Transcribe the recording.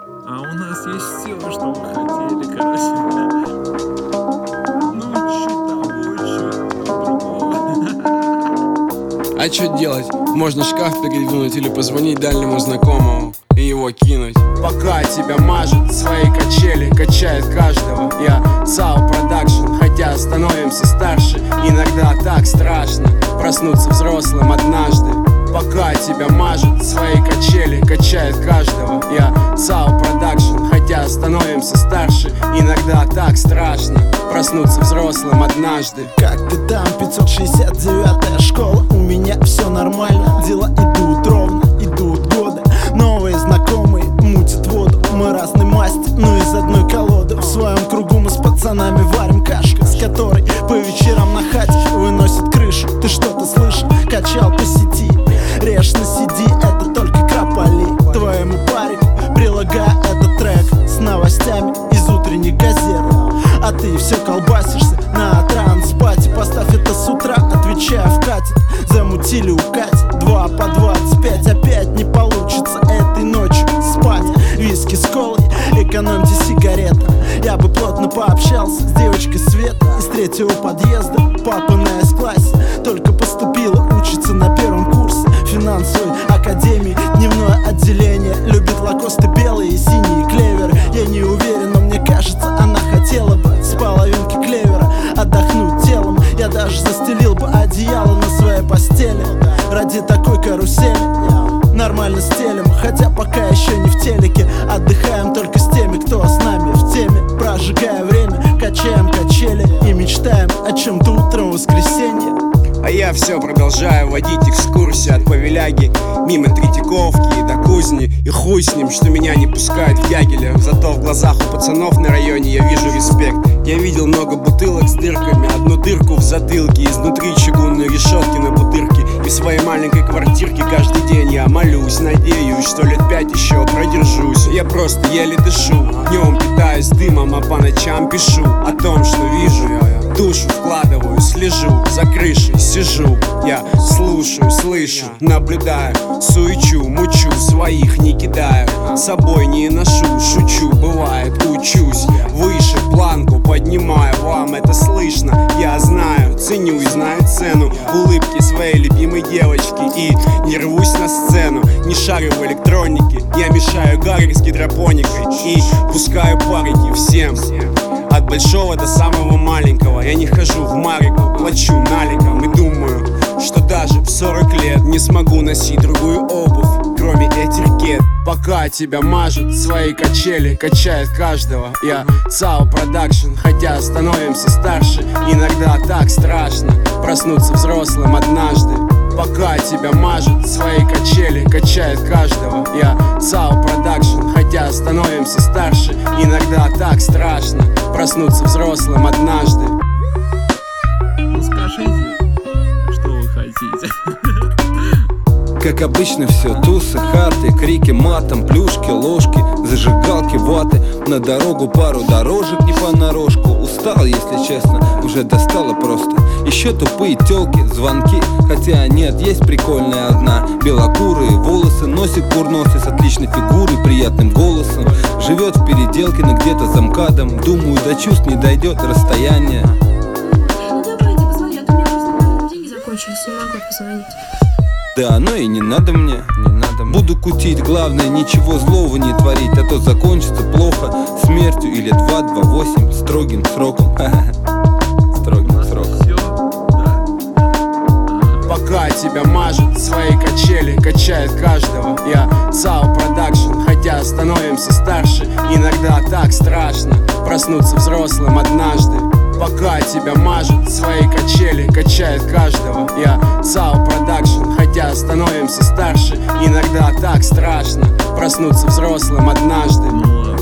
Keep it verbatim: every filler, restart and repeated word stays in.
А у нас есть все, что вы хотели, короче. Ну, чуть того, чуть другого. А что делать? Можно шкаф передвинуть или позвонить дальнему знакомому и его кинуть. Пока тебя мажет, свои качели качает каждого. Я САУ Продакшн, хотя становимся старше. Иногда так страшно проснуться взрослым однажды. Пока тебя мажет, свои качели качает каждого. Я САУ Продакшн, хотя становимся старше. Иногда так страшно проснуться взрослым однажды. Как ты там, пятьсот шестьдесят девятая школа? У меня все нормально, дела идут ровно, идут годы. Новые знакомые мутят воду, мы разной масти, но из одной колоды. В своем кругу мы с пацанами варим кашку, с которой по вечерам на хате выносит крышу. Ты что-то слышал? Качал по сети, режь на си ди, это только крополи. Твоему парику прилагаю этот трек с новостями из утренних газет. А ты все колбасишься на транспате. Поставь это с утра, отвечая вкатит. Замутили укатит, два по двадцать пять. Опять не получится этой ночью спать. Виски с колой, экономьте сигареты. Я бы плотно пообщался с девочкой Светой из третьего подъезда. Папа на С-классе только поступила, учится на первом курсе финансовой академии. Дневное отделение, любит лакосты белые и синие клеверы. Я не уверен, но мне кажется, она хотела бы с половинки клевера отдохнуть телом. Я даже застелил бы одеяло на своей постели ради такой карусели. Нормально стелем, хотя пока еще не в телеке. Отдыхаем только с теми, кто с нами в теме. Прожигая время, качаем качели и мечтаем о чем-то утром в воскресенье. А я все продолжаю водить экскурсии от Павеляги мимо Третьяковки до Кузни. И хуй с ним, что меня не пускают в Ягеля. Зато в глазах у пацанов на районе я вижу респект. Я видел много бутылок с дырками, одну дырку в затылке, изнутри чугунной решетки на бутырке. И в своей маленькой квартирке каждый день я молюсь, надеюсь, что лет пять еще продержусь. Я просто еле дышу, днем питаюсь дымом, а по ночам пишу о том, что вижу. Душу вкладываю, слежу, за крышей сижу. Я слушаю, слышу, наблюдаю, суечу, мучу, своих не кидаю, с собой не ношу, шучу, бывает, учусь, выше планку поднимаю, вам это слышно, я знаю, ценю и знаю цену улыбки своей любимой девочки. И не рвусь на сцену, не шарю в электронике, я мешаю гарри с гидропоникой и пускаю парики всем. От большого до самого маленького. Я не хожу в Марику, плачу наликом. И думаю, что даже в сорок лет не смогу носить другую обувь, кроме этих кед. Пока тебя мажут, свои качели качает каждого. Я САУ Продакшн, хотя становимся старше. Иногда так страшно проснуться взрослым однажды. Пока тебя мажут, свои качели качает каждого. Я САУ Продакшн, хотя становимся старше. Иногда так страшно проснуться взрослым однажды. Ну скажите, что вы хотите. Как обычно все, тусы, харты, крики матом, плюшки, ложки, зажигалки, ваты. На дорогу пару дорожек не понарошку. Устал, если честно, уже достало просто. Еще тупые тёлки, звонки, хотя нет, есть прикольная одна. Белокурые волосы, носик курносый с отличной фигурой, приятным голосом. Живет в переделке, но где-то за МКАДом. Думаю, до чувств не дойдет расстояние. Ну давайте позвони, а то у меня просто деньги закончились, не могу позвонить. Да оно и не надо мне, не надо мне. Буду кутить, главное ничего злого не творить, а то закончится плохо смертью или два, два, восемь строгим сроком. Строгим сроком. Все, да. Пока тебя мажут, свои качели качает каждого. Я САУ Продакшн, хотя становимся старше. Иногда так страшно проснуться взрослым однажды. Пока тебя мажут, свои качели качает каждого. Я САУ Продакшн, хотя становимся старше. Иногда так страшно проснуться взрослым однажды. Ну,